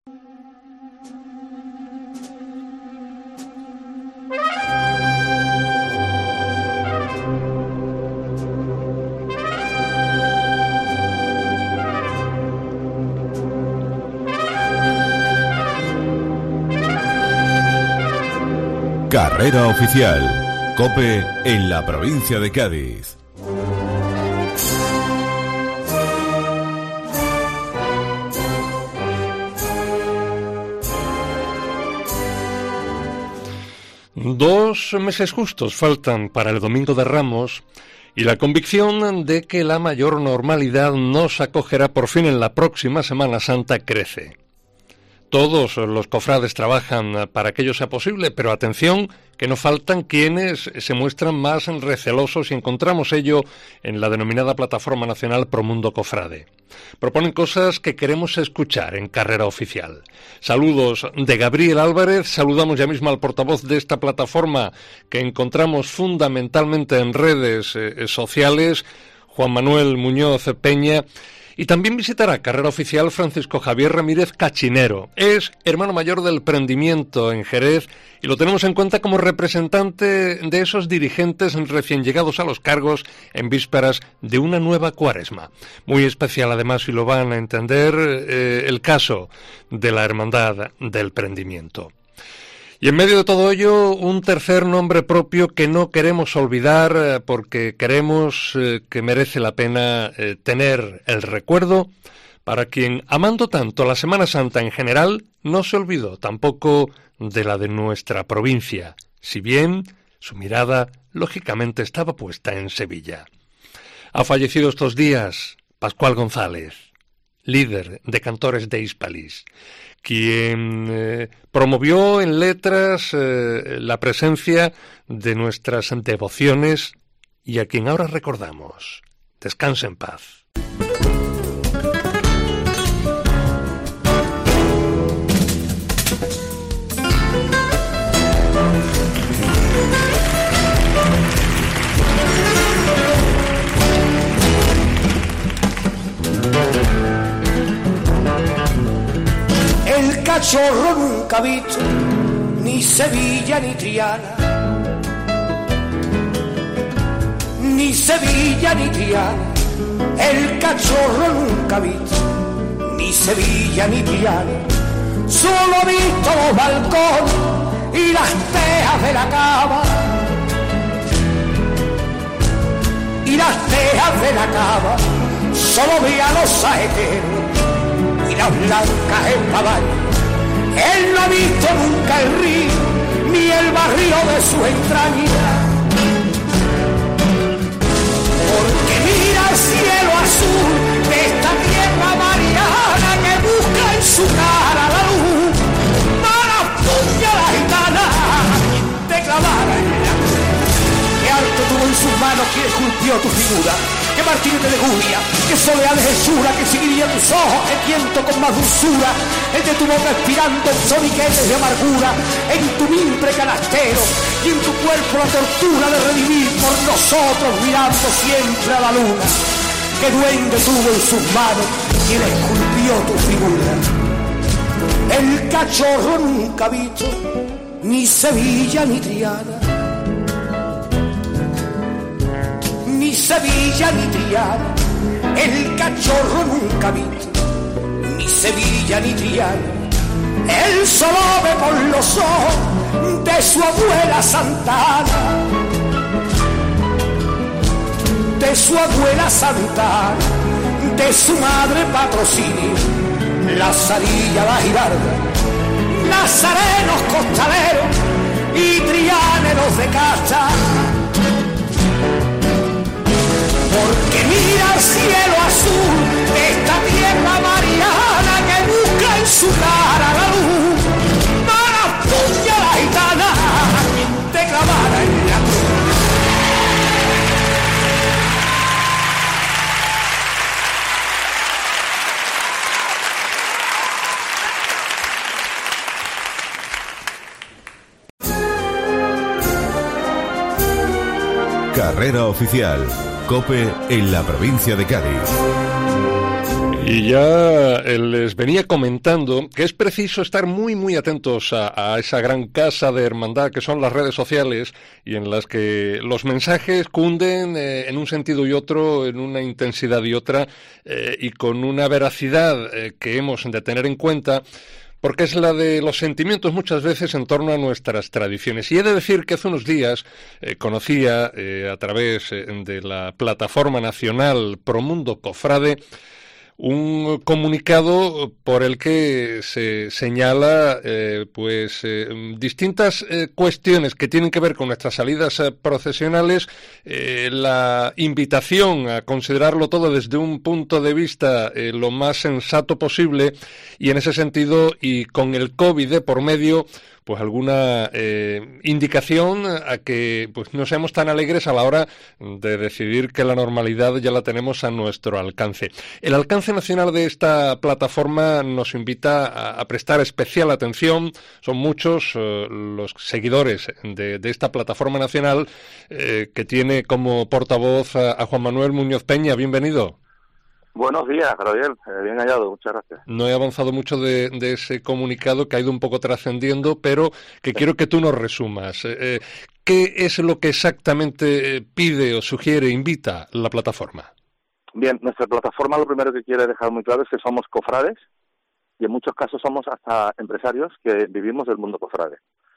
Carrera oficial. COPE en la provincia de Cádiz. Dos meses justos faltan para el Domingo de Ramos y la convicción de que la mayor normalidad nos acogerá por fin en la próxima Semana Santa crece. Todos los cofrades trabajan para que ello sea posible, pero atención, que no faltan quienes se muestran más recelosos y encontramos ello en la denominada Plataforma Nacional Promundo Cofrade. Proponen cosas que queremos escuchar en Carrera Oficial. Saludos de Gabriel Álvarez, saludamos ya mismo al portavoz de esta plataforma que encontramos fundamentalmente en redes sociales, Juan Manuel Muñoz Peña. Y también visitará Carrera Oficial Francisco Javier Ramírez Cachinero. Es hermano mayor del Prendimiento en Jerez y lo tenemos en cuenta como representante de esos dirigentes recién llegados a los cargos en vísperas de una nueva cuaresma. Muy especial además, y lo van a entender, el caso de la Hermandad del Prendimiento. Y en medio de todo ello, un tercer nombre propio que no queremos olvidar porque creemos que merece la pena tener el recuerdo para quien, amando tanto la Semana Santa en general, no se olvidó tampoco de la de nuestra provincia, si bien su mirada, lógicamente, estaba puesta en Sevilla. Ha fallecido estos días Pascual González, líder de Cantores de Hispalis, quien promovió en letras la presencia de nuestras devociones y a quien ahora recordamos. Descanse en paz. El cachorro nunca ha visto ni Sevilla ni Triana, ni Sevilla ni Triana. El cachorro nunca ha visto ni Sevilla ni Triana. Solo ha visto los balcones y las tejas de la cava, y las tejas de la cava. Solo ve a los saeteros y las blancas espadañas. Él no ha visto nunca el río ni el barrio de su entraña, porque mira el cielo azul de esta tierra mariana que busca en su cara la luz para puñar a la gitana te clavara en la cruz. Que alto tuvo en sus manos quien esculpió tu figura, que Martínez de Guria, que Soleá de Jesura, que seguiría tus ojos, el viento con más dulzura, el de tu boca expirando soniquetes de amargura, en tu mimbre canastero y en tu cuerpo la tortura de redimir por nosotros mirando siempre a la luna. Que duende tuvo en sus manos quien esculpió tu figura. El cachorro nunca ha visto ni Sevilla ni Triana, ni Sevilla ni Triana. El cachorro nunca ha visto ni Sevilla ni Triana. Él solo ve por los ojos de su abuela Santana, de su abuela Santana, de su madre Patrocinio, Lazarilla la Girarda, nazarenos costaleros y trianeros de casta. Porque mira el cielo azul de esta tierra mariana que busca en su cara la luz para puñar a la gitana te clavara en la cruz. Carrera oficial. COPE en la provincia de Cádiz. Y ya les venía comentando que es preciso estar muy, muy atentos a esa gran casa de hermandad que son las redes sociales y en las que los mensajes cunden en un sentido y otro, en una intensidad y otra, y con una veracidad que hemos de tener en cuenta, porque es la de los sentimientos muchas veces en torno a nuestras tradiciones. Y he de decir que hace unos días conocía a través de la plataforma nacional Promundo Cofrade un comunicado por el que se señala distintas cuestiones que tienen que ver con nuestras salidas procesionales, la invitación a considerarlo todo desde un punto de vista lo más sensato posible, y en ese sentido, y con el COVID de por medio, pues alguna indicación a que pues no seamos tan alegres a la hora de decidir que la normalidad ya la tenemos a nuestro alcance. El alcance nacional de esta plataforma nos invita a prestar especial atención. Son muchos los seguidores de esta plataforma nacional que tiene como portavoz a Juan Manuel Muñoz Peña. Bienvenido. Buenos días, Gabriel. Bien hallado, muchas gracias. No he avanzado mucho de ese comunicado, que ha ido un poco trascendiendo, pero que quiero que tú nos resumas. ¿Qué es lo que exactamente pide o sugiere, invita la plataforma? Bien, nuestra plataforma lo primero que quiere dejar muy claro es que somos cofrades y en muchos casos somos hasta empresarios que vivimos del mundo cofrade.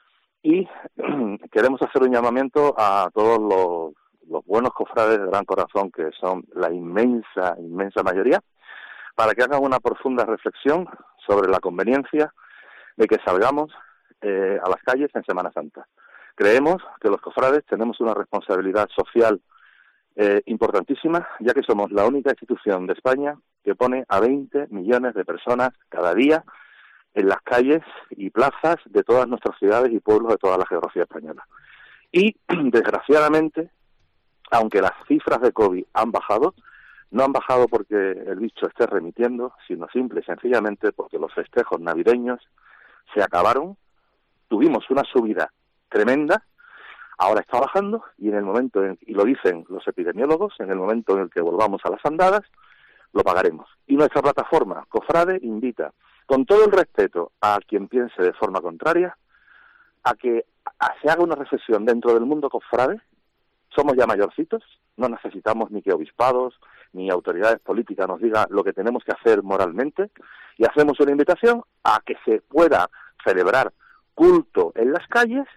Y queremos hacer un llamamiento a todos los buenos cofrades de gran corazón, que son la inmensa mayoría, para que hagan una profunda reflexión sobre la conveniencia de que salgamos a las calles en Semana Santa. Creemos que los cofrades tenemos una responsabilidad social importantísima, ya que somos la única institución de España que pone a 20 millones de personas cada día en las calles y plazas de todas nuestras ciudades y pueblos de toda la geografía española. Y, desgraciadamente, aunque las cifras de COVID han bajado, no han bajado porque el bicho esté remitiendo, sino simple y sencillamente porque los festejos navideños se acabaron, tuvimos una subida tremenda, ahora está bajando, y en el momento, y lo dicen los epidemiólogos, en el momento en el que volvamos a las andadas, lo pagaremos. Y nuestra plataforma Cofrade invita, con todo el respeto a quien piense de forma contraria, a que se haga una reflexión dentro del mundo cofrade. Somos ya mayorcitos, no necesitamos ni que obispados ni autoridades políticas nos digan lo que tenemos que hacer moralmente, y hacemos una invitación a que se pueda celebrar culto en las calles,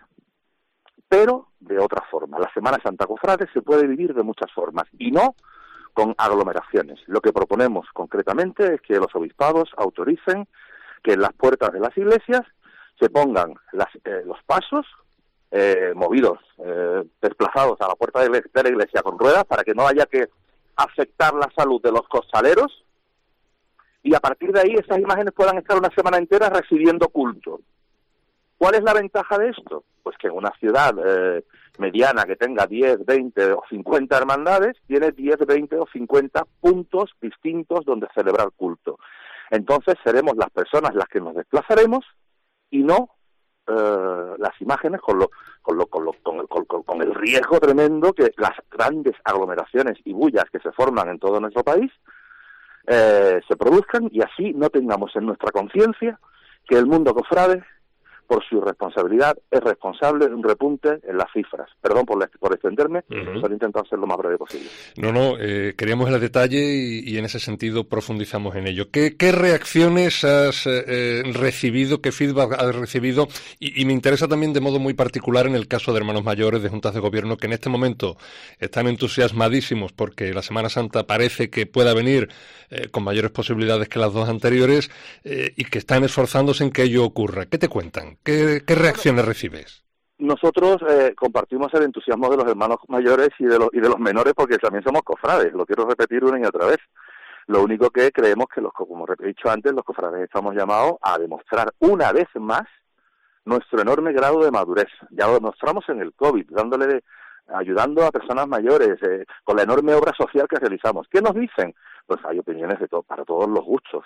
pero de otra forma. La Semana Santa Cofrade se puede vivir de muchas formas y no con aglomeraciones. Lo que proponemos concretamente es que los obispados autoricen que en las puertas de las iglesias se pongan los pasos movidos, desplazados a la puerta de la iglesia con ruedas, para que no haya que afectar la salud de los costaleros, y a partir de ahí esas imágenes puedan estar una semana entera recibiendo culto. ¿Cuál es la ventaja de esto? Pues que en una ciudad mediana que tenga 10, 20 o 50 hermandades, tiene 10, 20 o 50 puntos distintos donde celebrar culto. Entonces seremos las personas las que nos desplazaremos y no las imágenes con el riesgo tremendo que las grandes aglomeraciones y bullas que se forman en todo nuestro país se produzcan, y así no tengamos en nuestra conciencia que el mundo cofrade, por su responsabilidad, es responsable de un repunte en las cifras. Perdón por extenderme, solo intento hacer lo más breve posible. Queríamos el detalle y en ese sentido profundizamos en ello. ¿Qué reacciones has recibido, qué feedback has recibido? Y me interesa también de modo muy particular en el caso de hermanos mayores de juntas de gobierno que en este momento están entusiasmadísimos porque la Semana Santa parece que pueda venir con mayores posibilidades que las dos anteriores, y que están esforzándose en que ello ocurra. ¿Qué te cuentan? ¿Qué reacciones recibes? Nosotros compartimos el entusiasmo de los hermanos mayores y de los menores, porque también somos cofrades, lo quiero repetir una y otra vez. Lo único que creemos que, como he dicho antes, los cofrades estamos llamados a demostrar una vez más nuestro enorme grado de madurez. Ya lo demostramos en el COVID, ayudando a personas mayores, con la enorme obra social que realizamos. ¿Qué nos dicen? Pues hay opiniones para todos los gustos.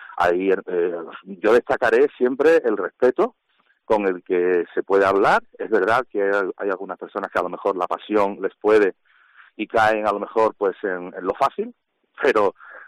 Yo destacaré siempre el respeto con el que se puede hablar. Es verdad que hay algunas personas que a lo mejor la pasión les puede y caen a lo mejor pues en lo fácil, pero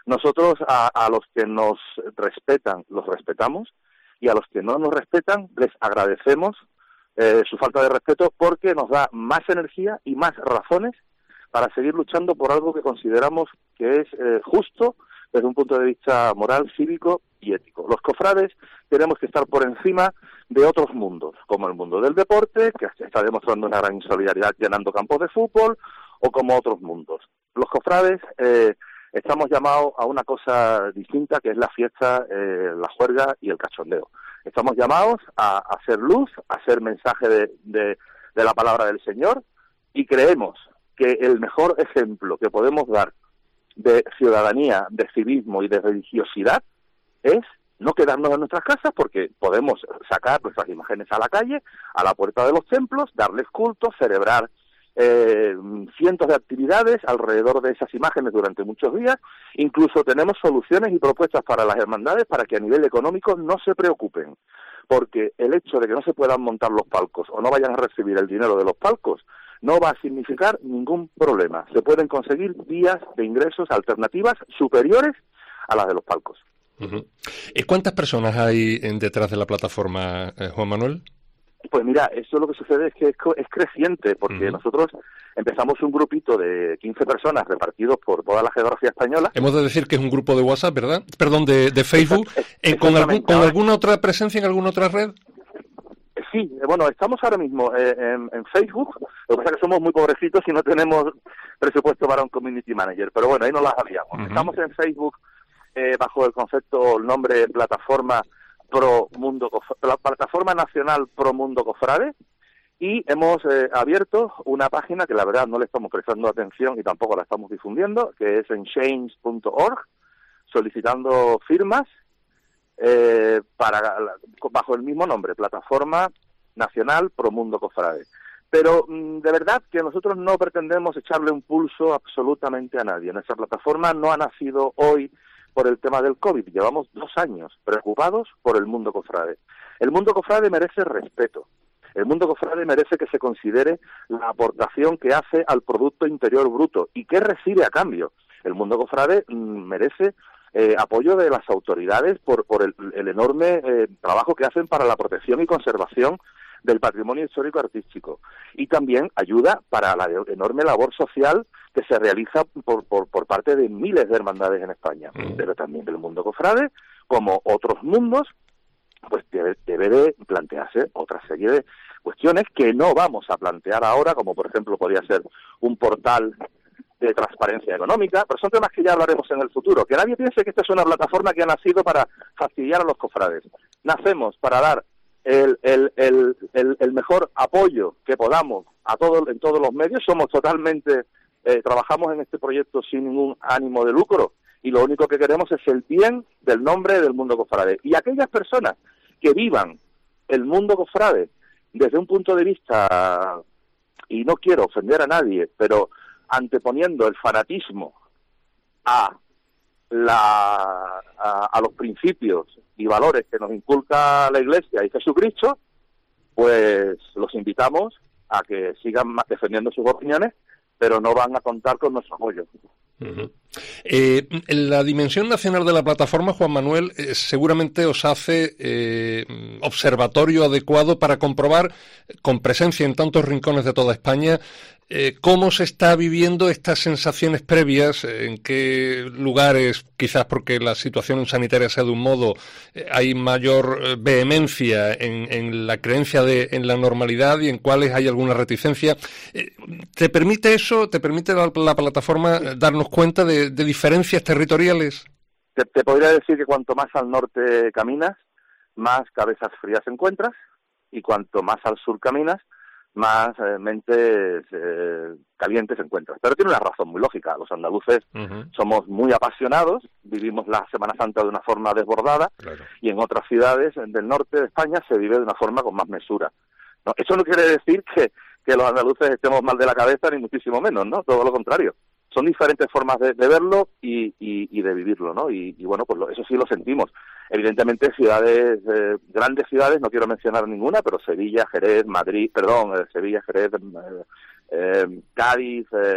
Nosotros a los que nos respetan, los respetamos, y a los que no nos respetan, les agradecemos su falta de respeto, porque nos da más energía y más razones para seguir luchando por algo que consideramos que es justo desde un punto de vista moral, cívico y ético. Los cofrades tenemos que estar por encima de otros mundos, como el mundo del deporte, que está demostrando una gran solidaridad llenando campos de fútbol, o como otros mundos. Los cofrades estamos llamados a una cosa distinta, que es la fiesta, la juerga y el cachondeo. Estamos llamados a hacer luz, a hacer mensaje de la palabra del Señor, y creemos que el mejor ejemplo que podemos dar de ciudadanía, de civismo y de religiosidad es no quedarnos en nuestras casas, porque podemos sacar nuestras imágenes a la calle, a la puerta de los templos, darles culto, celebrar cientos de actividades alrededor de esas imágenes durante muchos días. Incluso tenemos soluciones y propuestas para las hermandades para que a nivel económico no se preocupen, porque el hecho de que no se puedan montar los palcos o no vayan a recibir el dinero de los palcos no va a significar ningún problema. Se pueden conseguir vías de ingresos alternativas superiores a las de los palcos. Uh-huh. ¿Cuántas personas hay detrás de la plataforma, Juan Manuel? Pues mira, eso lo que sucede es que es creciente, porque nosotros empezamos un grupito de 15 personas repartidos por toda la geografía española. Hemos de decir que es un grupo de WhatsApp, ¿verdad? Perdón, de Facebook. ¿Con alguna otra presencia en alguna otra red? Sí, bueno, estamos ahora mismo en Facebook. Lo que pasa es que somos muy pobrecitos y no tenemos presupuesto para un community manager, pero bueno, ahí no las habíamos. Uh-huh. Estamos en Facebook bajo el concepto, el nombre Plataforma Plataforma Nacional Pro Mundo Cofrade, y hemos abierto una página que la verdad no le estamos prestando atención y tampoco la estamos difundiendo, que es en change.org, solicitando firmas bajo el mismo nombre, Plataforma Nacional Pro Mundo Cofrade. Pero de verdad que nosotros no pretendemos echarle un pulso absolutamente a nadie. Nuestra plataforma no ha nacido hoy por el tema del COVID. Llevamos 2 años preocupados por el mundo cofrade. El mundo cofrade merece respeto. El mundo cofrade merece que se considere la aportación que hace al Producto Interior Bruto y que recibe a cambio. El mundo cofrade merece apoyo de las autoridades por el enorme trabajo que hacen para la protección y conservación del patrimonio histórico artístico, y también ayuda para la enorme labor social que se realiza por parte de miles de hermandades en España, pero también del mundo cofrade, como otros mundos, pues debe de plantearse otra serie de cuestiones que no vamos a plantear ahora, como por ejemplo podría ser un portal de transparencia económica, pero son temas que ya hablaremos en el futuro. Que nadie piense que esta es una plataforma que ha nacido para fastidiar a los cofrades. Nacemos para dar el mejor apoyo que podamos en todos los medios. Somos totalmente, trabajamos en este proyecto sin ningún ánimo de lucro, y lo único que queremos es el bien del nombre del mundo cofrade. Y aquellas personas que vivan el mundo cofrade desde un punto de vista, y no quiero ofender a nadie, pero anteponiendo el fanatismo a los principios y valores que nos inculca la Iglesia y Jesucristo, pues los invitamos a que sigan defendiendo sus opiniones, pero no van a contar con nuestro apoyo. Uh-huh. La dimensión nacional de la plataforma, Juan Manuel, seguramente os hace observatorio adecuado para comprobar, con presencia en tantos rincones de toda España, cómo se está viviendo estas sensaciones previas, en qué lugares, quizás porque la situación sanitaria sea de un modo, hay mayor vehemencia en la creencia en la normalidad, y en cuáles hay alguna reticencia. ¿Te permite eso, te permite la plataforma darnos cuenta de diferencias territoriales? Te podría decir que cuanto más al norte caminas, más cabezas frías encuentras, y cuanto más al sur caminas, más mentes calientes encuentras. Pero tiene una razón muy lógica. Los andaluces somos muy apasionados, vivimos la Semana Santa de una forma desbordada, claro, y en otras ciudades del norte de España se vive de una forma con más mesura, ¿no? Eso no quiere decir que los andaluces estemos mal de la cabeza, ni muchísimo menos, ¿no? Todo lo contrario. Son diferentes formas de verlo y de vivirlo, ¿no? Y bueno, pues eso sí lo sentimos. Evidentemente, grandes ciudades, no quiero mencionar ninguna, pero Sevilla, Jerez, Cádiz,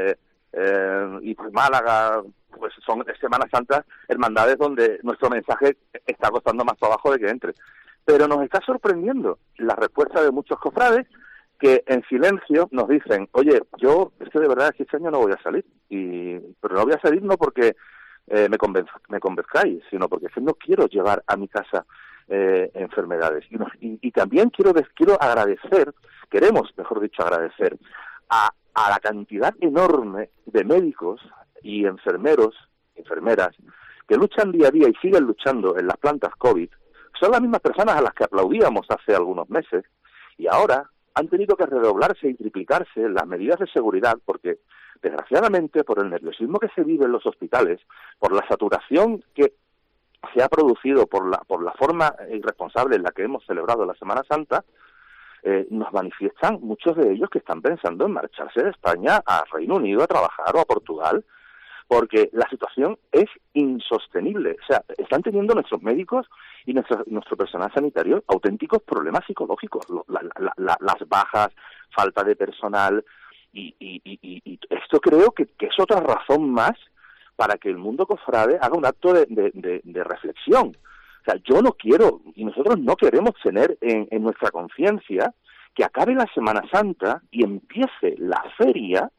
y pues Málaga, pues son Semanas Santas, hermandades donde nuestro mensaje está costando más trabajo de que entre. Pero nos está sorprendiendo la respuesta de muchos cofrades que en silencio nos dicen, oye, yo es que de verdad este año no voy a salir, pero no voy a salir no porque me convenzcáis, sino porque es que no quiero llevar a mi casa enfermedades. Y también queremos, mejor dicho, agradecer a la cantidad enorme de médicos y enfermeros, enfermeras, que luchan día a día y siguen luchando en las plantas COVID. Son las mismas personas a las que aplaudíamos hace algunos meses y ahora han tenido que redoblarse y triplicarse las medidas de seguridad porque, desgraciadamente, por el nerviosismo que se vive en los hospitales, por la saturación que se ha producido, por la forma irresponsable en la que hemos celebrado la Semana Santa, nos manifiestan muchos de ellos que están pensando en marcharse de España a Reino Unido a trabajar o a Portugal, porque la situación es insostenible. O sea, están teniendo nuestros médicos y nuestro personal sanitario auténticos problemas psicológicos, las bajas, falta de personal, y esto creo que es otra razón más para que el mundo cofrade haga un acto de reflexión. O sea, yo no quiero, y nosotros no queremos tener en nuestra conciencia que acabe la Semana Santa y empiece la feria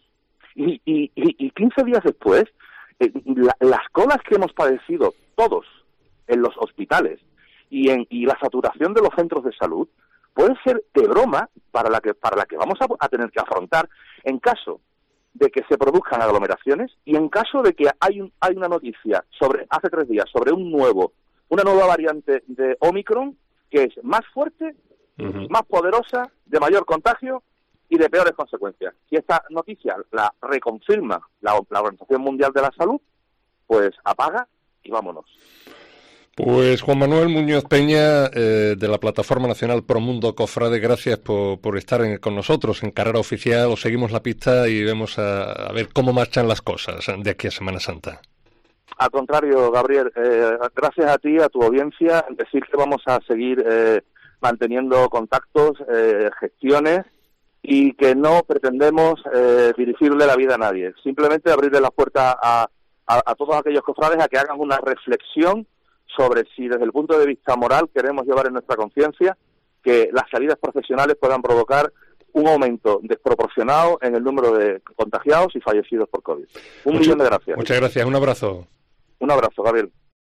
y 15 días después las colas que hemos padecido todos en los hospitales y la saturación de los centros de salud puede ser de broma para la que vamos a tener que afrontar en caso de que se produzcan aglomeraciones y en caso de que hay una noticia hace 3 días sobre una nueva variante de Omicron que es más fuerte, más poderosa, de mayor contagio y de peores consecuencias. Si esta noticia la reconfirma la Organización Mundial de la Salud, pues apaga y vámonos. Pues Juan Manuel Muñoz Peña, de la Plataforma Nacional Pro Mundo Cofrade, gracias por estar con nosotros en Carrera Oficial. Os seguimos la pista y vemos a ver cómo marchan las cosas de aquí a Semana Santa. Al contrario, Gabriel, gracias a ti, a tu audiencia, decir que vamos a seguir manteniendo contactos, gestiones, y que no pretendemos dirigirle la vida a nadie. Simplemente abrirle la puerta a todos aquellos cofrades a que hagan una reflexión sobre si desde el punto de vista moral queremos llevar en nuestra conciencia que las salidas profesionales puedan provocar un aumento desproporcionado en el número de contagiados y fallecidos por COVID. Un millón de gracias. Muchas gracias, un abrazo. Un abrazo, Gabriel.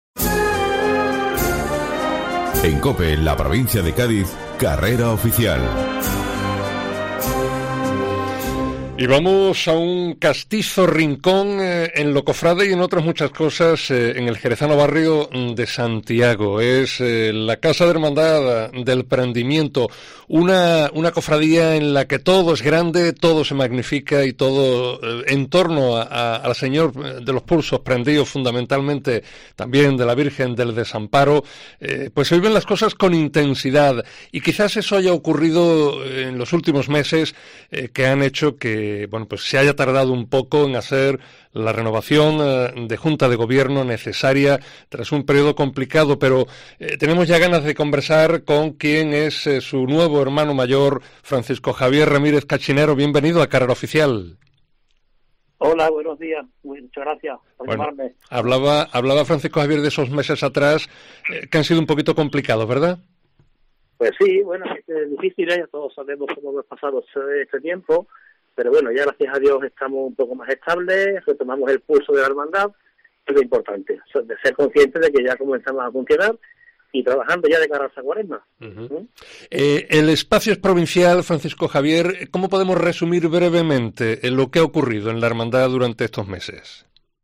En COPE, en la provincia de Cádiz, Carrera Oficial. Y vamos a un castizo rincón en lo cofrade y en otras muchas cosas en el jerezano barrio de Santiago. Es la Casa de Hermandad del Prendimiento, una cofradía en la que todo es grande, todo se magnifica y todo en torno al Señor de los Pulsos, prendido fundamentalmente también de la Virgen del Desamparo, pues se viven las cosas con intensidad y quizás eso haya ocurrido en los últimos meses que han hecho que pues se haya tardado un poco en hacer la renovación de Junta de Gobierno necesaria tras un periodo complicado, pero tenemos ya ganas de conversar con quien es su nuevo hermano mayor, Francisco Javier Ramírez Cachinero. Bienvenido a Carrera Oficial. Hola, buenos días. Muchas gracias por llamarme. Hablaba Francisco Javier de esos meses atrás que han sido un poquito complicados, ¿verdad? Pues sí, bueno, es difícil, ya todos sabemos cómo hemos pasado este tiempo. Pero bueno, ya gracias a Dios estamos un poco más estables, retomamos el pulso de la hermandad, es lo importante, de ser conscientes de que ya comenzamos a funcionar y trabajando ya de cara a esa Cuaresma. El espacio es provincial, Francisco Javier. ¿Cómo podemos resumir brevemente lo que ha ocurrido en la hermandad durante estos meses?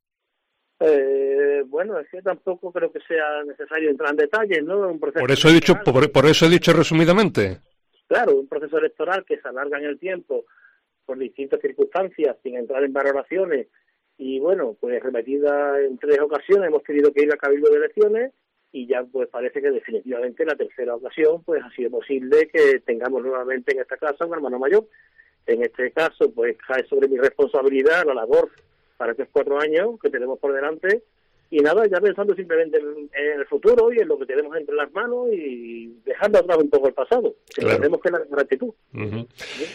Bueno, es que tampoco creo que sea necesario entrar en detalles, ¿no? Un proceso por eso he dicho resumidamente. Claro, un proceso electoral que se alarga en el tiempo por distintas circunstancias, sin entrar en valoraciones, y bueno, pues repetida en 3 ocasiones hemos tenido que ir a Cabildo de Elecciones, y ya pues parece que definitivamente la tercera ocasión pues ha sido posible que tengamos nuevamente en esta casa un hermano mayor. En este caso pues cae sobre mi responsabilidad la labor para estos 4 años que tenemos por delante Y nada, ya pensando simplemente en el futuro y en lo que tenemos entre las manos y dejando atrás un poco el pasado, que claro. tenemos que la gratitud. Uh-huh.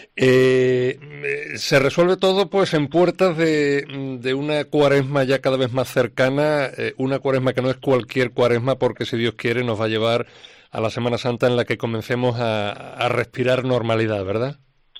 Se resuelve todo pues en puertas de una cuaresma ya cada vez más cercana, una cuaresma que no es cualquier cuaresma, porque si Dios quiere nos va a llevar a la Semana Santa en la que comencemos a respirar normalidad, ¿verdad?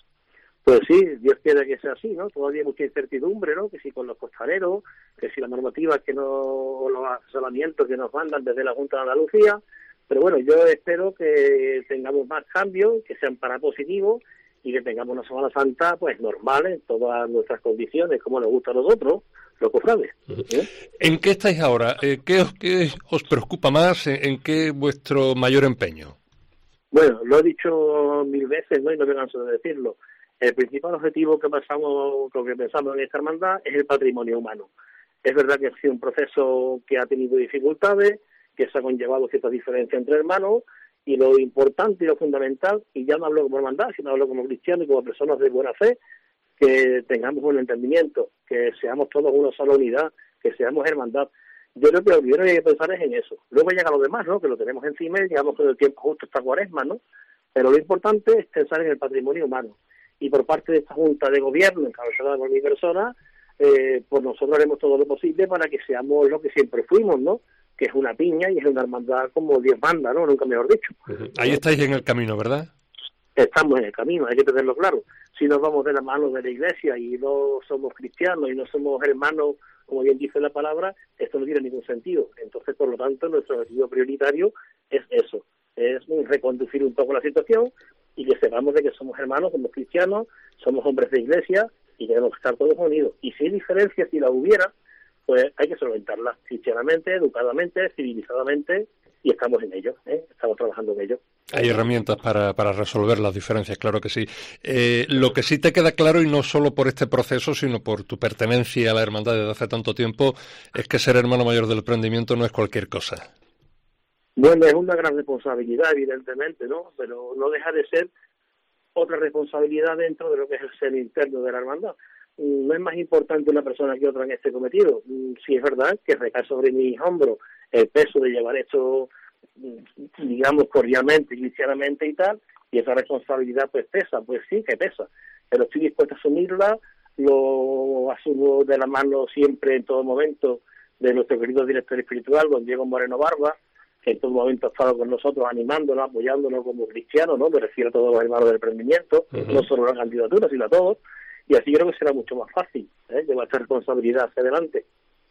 Pues sí, Dios quiere que sea así, ¿no? Todavía hay mucha incertidumbre, ¿no? Que si con los costaleros, que si las normativas o los asesoramientos que nos mandan desde la Junta de Andalucía, pero bueno, yo espero que tengamos más cambios, que sean para positivo y que tengamos una Semana Santa pues normal en todas nuestras condiciones, como nos gusta a nosotros, los cofrades. ¿En qué estáis ahora? ¿Qué os preocupa más? ¿En qué vuestro mayor empeño? Bueno, lo he dicho 1000 veces, ¿no? Y no me canso de decirlo. El principal objetivo que pensamos en esta hermandad es el patrimonio humano. Es verdad que ha sido un proceso que ha tenido dificultades, que se ha conllevado ciertas diferencias entre hermanos, y lo importante y lo fundamental, y ya no hablo como hermandad, sino hablo como cristiano y como personas de buena fe, que tengamos un entendimiento, que seamos todos una sola unidad, que seamos hermandad. Yo creo que lo primero que hay que pensar es en eso. Luego llega lo demás, ¿no? Que lo tenemos encima y llegamos con el tiempo justo esta cuaresma, ¿no? Pero lo importante es pensar en el patrimonio humano. Y por parte de esta Junta de Gobierno, encabezada por mi persona, pues nosotros haremos todo lo posible para que seamos lo que siempre fuimos, ¿no? Que es una piña y es una hermandad como Dios manda, ¿no? Nunca mejor dicho. Ahí estáis en el camino, ¿verdad? Estamos en el camino, hay que tenerlo claro. Si nos vamos de la mano de la Iglesia y no somos cristianos y no somos hermanos, como bien dice la palabra, esto no tiene ningún sentido. Entonces, por lo tanto, nuestro objetivo prioritario es eso, es reconducir un poco la situación y que sepamos de que somos hermanos, somos cristianos, somos hombres de Iglesia y debemos estar todos unidos. Y si hay diferencias, si la hubiera, pues hay que solventarlas cristianamente, educadamente, civilizadamente, y estamos en ello, estamos trabajando en ello. Hay herramientas para resolver las diferencias, claro que sí. Lo que sí te queda claro, y no solo por este proceso, sino por tu pertenencia a la hermandad desde hace tanto tiempo, es que ser hermano mayor del prendimiento no es cualquier cosa. Bueno, es una gran responsabilidad, evidentemente, ¿no? Pero no deja de ser otra responsabilidad dentro de lo que es el seno interno de la hermandad. No es más importante una persona que otra en este cometido. Sí es verdad que recae sobre mis hombros el peso de llevar esto, digamos, cordialmente, cristianamente y tal, y esa responsabilidad pues pesa, pues sí que pesa, pero estoy dispuesto a asumirla, lo asumo de la mano siempre, en todo momento, de nuestro querido director espiritual, don Diego Moreno Barba, que en todo momento ha estado con nosotros animándonos, apoyándonos como cristianos, ¿no? Me refiero a todos los hermanos del emprendimiento, no solo a la candidatura, sino a todos, y así creo que será mucho más fácil llevar esta responsabilidad hacia adelante.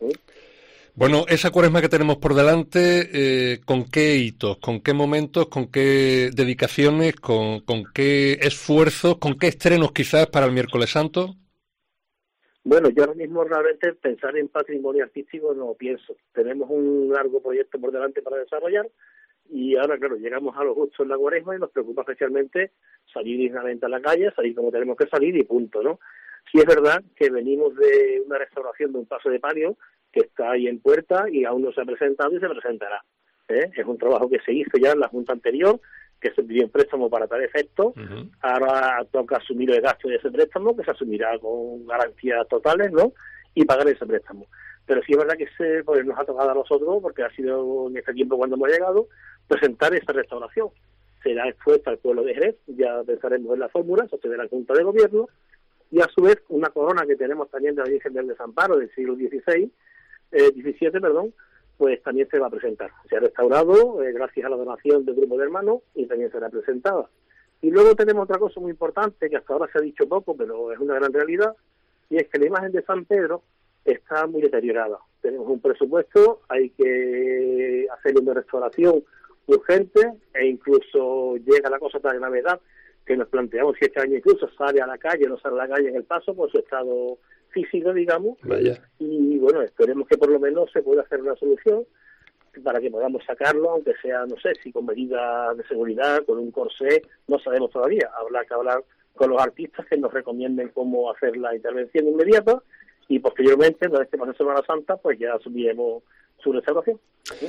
Bueno, esa cuaresma que tenemos por delante, ¿con qué hitos, con qué momentos, con qué dedicaciones, con qué esfuerzos, con qué estrenos quizás para el miércoles santo? Bueno, yo ahora mismo realmente pensar en patrimonio artístico no pienso. Tenemos un largo proyecto por delante para desarrollar y ahora, claro, llegamos a lo justo en la cuaresma y nos preocupa especialmente salir dignamente a la calle, salir como tenemos que salir y punto, ¿no? Sí es verdad que venimos de una restauración de un paso de palio que está ahí en puerta y aún no se ha presentado y se presentará. Es un trabajo que se hizo ya en la Junta anterior, que se pidió en préstamo para tal efecto. Ahora toca asumir el gasto de ese préstamo, que se asumirá con garantías totales, ¿no? Y pagar ese préstamo. Pero sí es verdad que pues nos ha tocado a nosotros, porque ha sido en este tiempo cuando hemos llegado, presentar esa restauración. Será expuesta al pueblo de Jerez, ya pensaremos en la fórmula, se de la Junta de Gobierno, y a su vez una corona que tenemos también de la Virgen del Desamparo del siglo XVII, pues también se va a presentar. Se ha restaurado gracias a la donación del grupo de hermanos y también será presentada. Y luego tenemos otra cosa muy importante que hasta ahora se ha dicho poco, pero es una gran realidad, y es que la imagen de San Pedro está muy deteriorada. Tenemos un presupuesto, hay que hacer una restauración urgente e incluso llega la cosa tan gravedad que nos planteamos si este año incluso sale a la calle o no sale a la calle en el paso por su estado físico, digamos. Vaya. Y bueno, esperemos que por lo menos se pueda hacer una solución para que podamos sacarlo, aunque sea, no sé, si con medidas de seguridad, con un corsé, no sabemos todavía. Habrá que hablar con los artistas que nos recomienden cómo hacer la intervención inmediata y posteriormente, una vez que pase Semana Santa, pues ya asumiremos su restauración.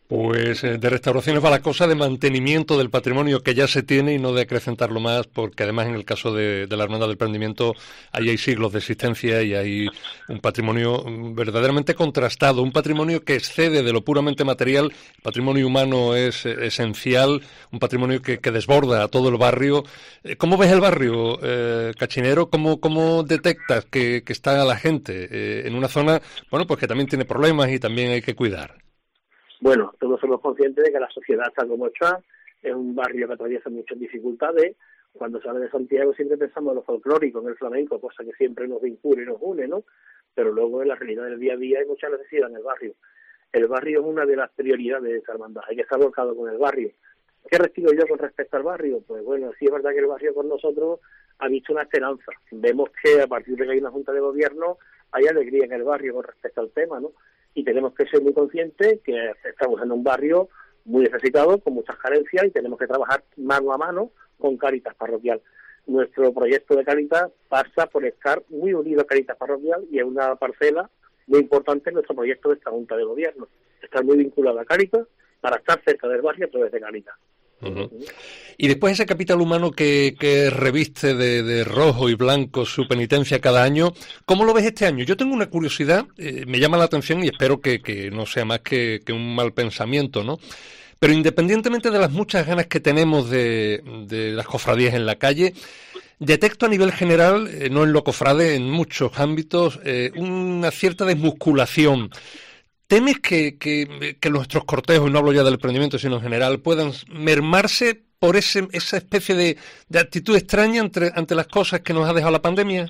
Pues de restauraciones va la cosa, de mantenimiento del patrimonio que ya se tiene y no de acrecentarlo más, porque además en el caso de la Hermandad del Prendimiento ahí hay siglos de existencia y hay un patrimonio verdaderamente contrastado, un patrimonio que excede de lo puramente material. El patrimonio humano es esencial, un patrimonio que desborda a todo el barrio. ¿Cómo ves el barrio, Cachinero? ¿Cómo detectas que está la gente en una zona, bueno, pues que también tiene problemas y también hay que cuidar? Bueno, todos somos conscientes de que la sociedad está como está, es un barrio que atraviesa muchas dificultades. Cuando se habla de Santiago siempre pensamos en lo folclórico, en el flamenco, cosa que siempre nos vincula y nos une, ¿no? Pero luego en la realidad del día a día hay mucha necesidad en el barrio. El barrio es una de las prioridades de esta hermandad, hay que estar volcado con el barrio. ¿Qué recibo yo con respecto al barrio? Pues bueno, sí es verdad que el barrio con nosotros ha visto una esperanza. Vemos que a partir de que hay una Junta de Gobierno hay alegría en el barrio con respecto al tema, ¿no? Y tenemos que ser muy conscientes que estamos en un barrio muy necesitado, con muchas carencias, y tenemos que trabajar mano a mano con Cáritas Parroquial. Nuestro proyecto de Cáritas pasa por estar muy unido a Cáritas Parroquial y es una parcela muy importante en nuestro proyecto de esta Junta de Gobierno. Estar muy vinculado a Cáritas para estar cerca del barrio a través de Cáritas. Uh-huh. Y después ese capital humano que reviste de rojo y blanco su penitencia cada año, ¿cómo lo ves este año? Yo tengo una curiosidad, me llama la atención y espero que no sea más que un mal pensamiento, ¿no? Pero independientemente de las muchas ganas que tenemos de las cofradías en la calle, detecto a nivel general, no en lo cofrade, en muchos ámbitos, una cierta desmusculación. ¿Temes que nuestros cortejos, y no hablo ya del emprendimiento, sino en general, puedan mermarse por esa especie de actitud extraña ante las cosas que nos ha dejado la pandemia?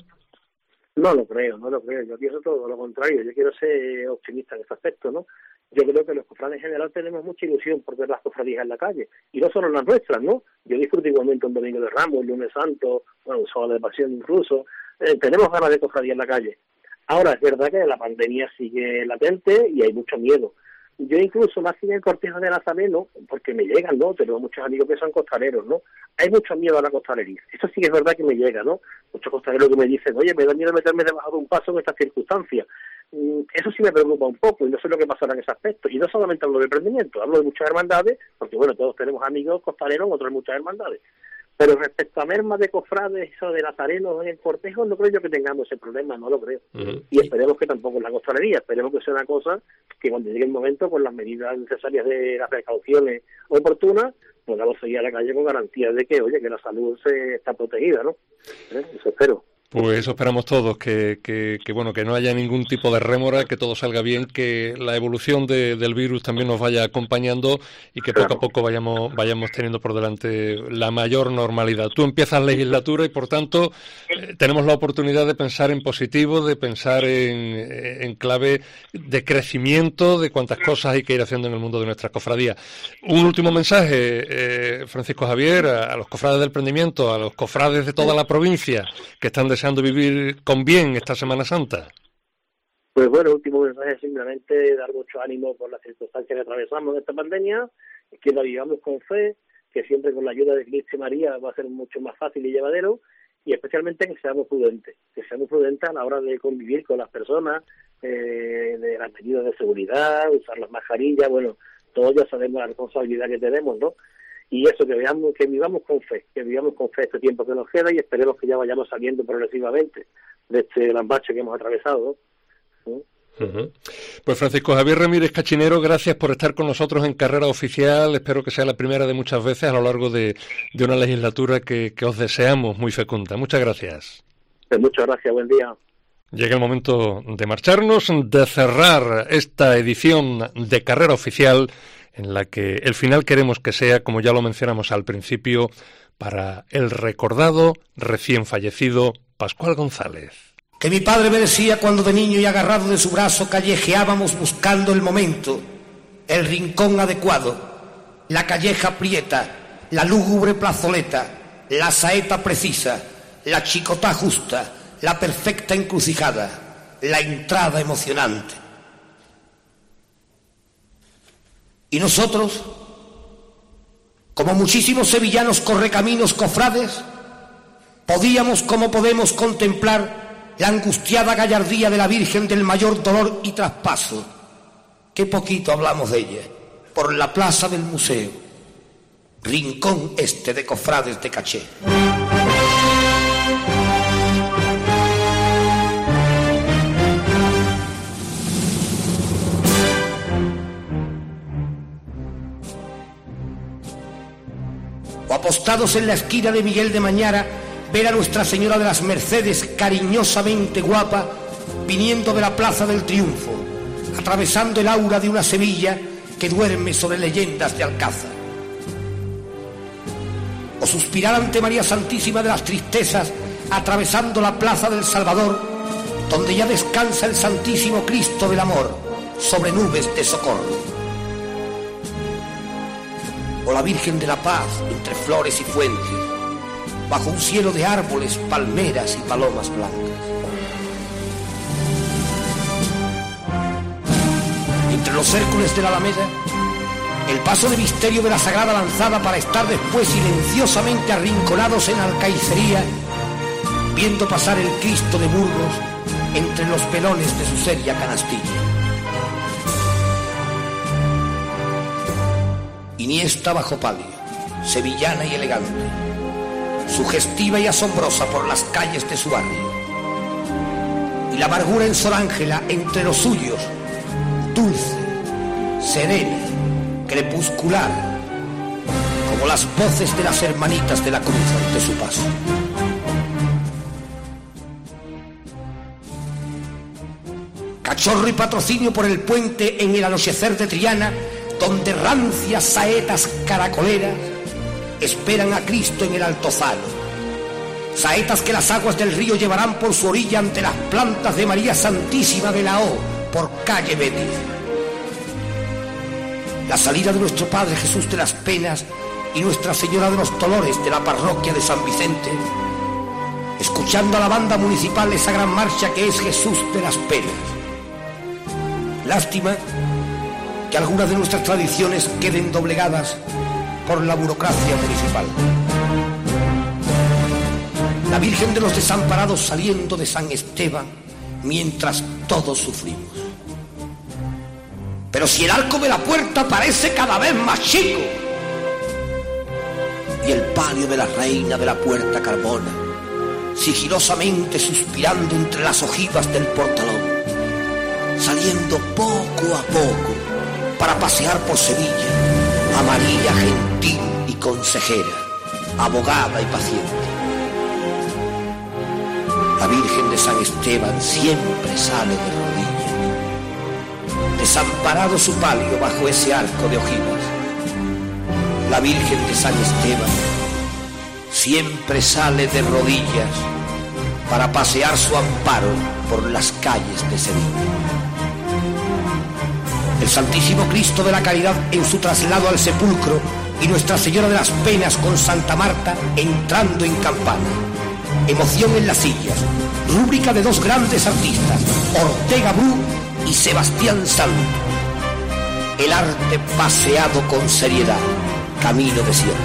No lo creo. Yo pienso todo lo contrario. Yo quiero ser optimista en este aspecto, ¿no? Yo creo que los cofrades en general tenemos mucha ilusión por ver las cofradías en la calle. Y no solo las nuestras, ¿no? Yo disfruto igualmente un Domingo de Ramos, un Lunes Santo, bueno, un Sábado de Pasión incluso. Tenemos ganas de cofradía en la calle. Ahora, es verdad que la pandemia sigue latente y hay mucho miedo. Yo incluso más que en el cortejo de Nazareno, porque me llegan, ¿no? Tengo muchos amigos que son costaleros, ¿no? Hay mucho miedo a la costalería. Eso sí que es verdad que me llega, ¿no? Muchos costaleros que me dicen, oye, me da miedo meterme debajo de un paso en estas circunstancias. Eso sí me preocupa un poco y no sé lo que pasará en ese aspecto. Y no solamente hablo de emprendimiento, hablo de muchas hermandades, porque bueno, todos tenemos amigos costaleros en otras muchas hermandades. Pero respecto a mermas de cofrades o de nazarenos en el cortejo, no creo yo que tengamos ese problema, no lo creo. Uh-huh. Y esperemos que tampoco en la costalería, esperemos que sea una cosa que cuando llegue el momento, con las medidas necesarias de las precauciones oportunas, podamos seguir a la calle con garantía de que, oye, que la salud se está protegida, ¿no? Eso espero. Pues eso esperamos todos, que bueno, que no haya ningún tipo de rémora, que todo salga bien, que la evolución del virus también nos vaya acompañando y que poco a poco vayamos teniendo por delante la mayor normalidad. Tú empiezas legislatura y por tanto tenemos la oportunidad de pensar en positivo, de pensar en clave de crecimiento, de cuántas cosas hay que ir haciendo en el mundo de nuestras cofradías. Un último mensaje, Francisco Javier, a los cofrades del emprendimiento, a los cofrades de toda la provincia que están deseando vivir con bien esta Semana Santa. Pues bueno, último mensaje, simplemente dar mucho ánimo por las circunstancias que atravesamos de esta pandemia, que la vivamos con fe, que siempre con la ayuda de Cristo y María va a ser mucho más fácil y llevadero, y especialmente que seamos prudentes a la hora de convivir con las personas, de las medidas de seguridad, usar las mascarillas, bueno, todos ya sabemos la responsabilidad que tenemos, ¿no? Y eso, que vivamos con fe este tiempo que nos queda y esperemos que ya vayamos saliendo progresivamente de este lambache que hemos atravesado, ¿no? Uh-huh. Pues Francisco Javier Ramírez Cachinero, gracias por estar con nosotros en Carrera Oficial. Espero que sea la primera de muchas veces a lo largo de una legislatura que os deseamos muy fecunda. Muchas gracias. Pues muchas gracias, buen día. Llega el momento de marcharnos, de cerrar esta edición de Carrera Oficial, en la que el final queremos que sea, como ya lo mencionamos al principio, para el recordado, recién fallecido, Pascual González. Que mi padre me decía cuando de niño y agarrado de su brazo callejeábamos buscando el momento, el rincón adecuado, la calleja prieta, la lúgubre plazoleta, la saeta precisa, la chicotá justa, la perfecta encrucijada, la entrada emocionante. Y nosotros, como muchísimos sevillanos correcaminos cofrades, podíamos como podemos contemplar la angustiada gallardía de la Virgen del mayor dolor y traspaso. Qué poquito hablamos de ella. por la plaza del museo, rincón este de cofrades de caché. O apostados en la esquina de Miguel de Mañara, ver a Nuestra Señora de las Mercedes cariñosamente guapa, viniendo de la Plaza del Triunfo, atravesando el aura de una Sevilla que duerme sobre leyendas de Alcázar. O suspirar ante María Santísima de las Tristezas, atravesando la Plaza del Salvador, donde ya descansa el Santísimo Cristo del Amor, sobre nubes de socorro. O la Virgen de la Paz, entre flores y fuentes, bajo un cielo de árboles, palmeras y palomas blancas. Entre los cérculos de la Alameda, el paso de misterio de la Sagrada Lanzada para estar después silenciosamente arrinconados en Alcaicería, viendo pasar el Cristo de Burgos entre los pelones de su seria canastilla. Iniesta bajo palio, sevillana y elegante, sugestiva y asombrosa por las calles de su barrio. Y la amargura en Sor Ángela entre los suyos, dulce, serena, crepuscular, como las voces de las hermanitas de la cruz ante su paso. Cachorro y Patrocinio por el puente en el anochecer de Triana, donde rancias saetas caracoleras esperan a Cristo en el altozano. Saetas que las aguas del río llevarán por su orilla ante las plantas de María Santísima de la O, por calle Betis. La salida de nuestro Padre Jesús de las Penas y Nuestra Señora de los Dolores de la parroquia de San Vicente, escuchando a la banda municipal esa gran marcha que es Jesús de las Penas. Lástima que algunas de nuestras tradiciones queden doblegadas por la burocracia municipal. La Virgen de los Desamparados saliendo de San Esteban mientras todos sufrimos. Pero si el arco de la puerta parece cada vez más chico y el palio de la reina de la Puerta Carmona sigilosamente suspirando entre las ojivas del portalón, saliendo poco a poco para pasear por Sevilla a María gentil y consejera, abogada y paciente. La Virgen de San Esteban siempre sale de rodillas, desamparado su palio bajo ese arco de ojivas. La Virgen de San Esteban siempre sale de rodillas para pasear su amparo por las calles de Sevilla. El Santísimo Cristo de la Caridad en su traslado al sepulcro y Nuestra Señora de las Penas con Santa Marta entrando en campana. Emoción en las sillas, rúbrica de dos grandes artistas, Ortega Bru y Sebastián Santo. El arte paseado con seriedad, camino de Sion.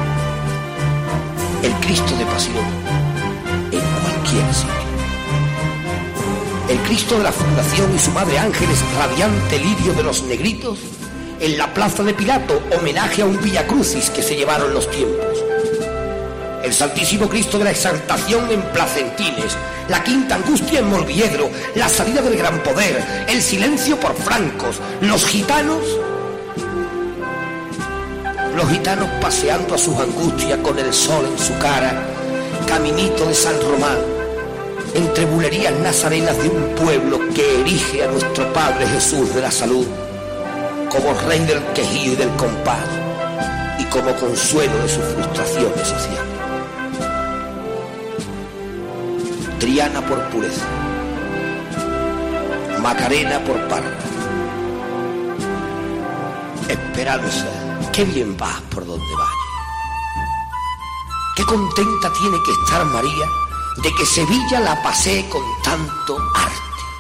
El Cristo de Pasión en cualquier sitio. El Cristo de la Fundación y su Madre Ángeles, radiante lirio de los negritos, en la Plaza de Pilato, homenaje a un Villacrucis que se llevaron los tiempos. El Santísimo Cristo de la Exaltación en Placentines, la Quinta Angustia en Molviedro, la salida del Gran Poder, el silencio por francos, los gitanos paseando a sus angustias con el sol en su cara, caminito de San Román, entre bulerías nazarenas de un pueblo que erige a nuestro Padre Jesús de la Salud como rey del quejío y del compás y como consuelo de sus frustraciones sociales. Triana por pureza, Macarena por parra, Esperanza, qué bien vas por donde vayas. Qué contenta tiene que estar María de que Sevilla la pasee con tanto arte.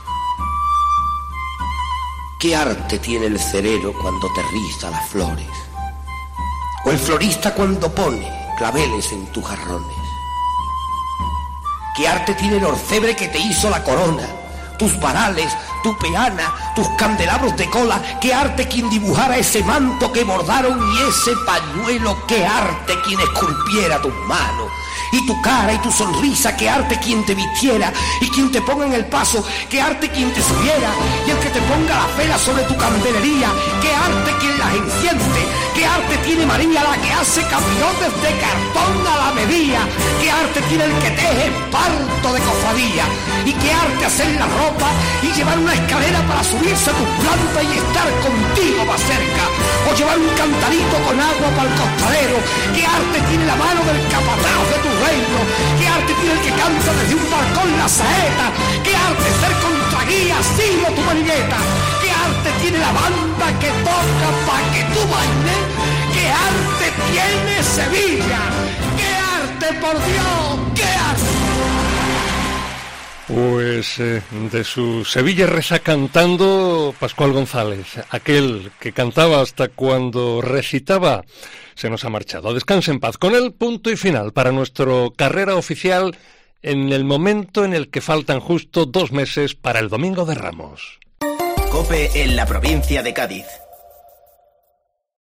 ¿Qué arte tiene el cerero cuando te riza las flores? O el florista cuando pone claveles en tus jarrones. ¿Qué arte tiene el orfebre que te hizo la corona, tus varales, tu peana, tus candelabros de cola, qué arte quien dibujara ese manto que bordaron y ese pañuelo, qué arte quien esculpiera tus manos. Y tu cara y tu sonrisa, qué arte quien te vistiera, y quien te ponga en el paso, qué arte quien te subiera, y el que te ponga la vela sobre tu candelería, qué arte quien las enciende, qué arte tiene María, la que hace camiones de cartón a la medida, qué arte tiene el que teje esparto de cofradía, y qué arte hacer la ropa y llevar una escalera para subirse a tus plantas y estar contigo más cerca, o llevar un cantarito con agua para el costalero, qué arte tiene la mano del capataz de tu reino, qué arte tiene el que canta desde un balcón la saeta, qué arte ser contraguía, sigo tu manigueta, qué arte tiene la banda que toca pa' que tú bailes, qué arte tiene Sevilla, qué arte, por Dios, qué arte. Pues de su Sevilla reza cantando Pascual González, aquel que cantaba hasta cuando recitaba, se nos ha marchado. Descanse en paz. Con él, punto y final para nuestro carrera oficial en el momento en el que faltan justo 2 meses para el Domingo de Ramos. COPE en la provincia de Cádiz.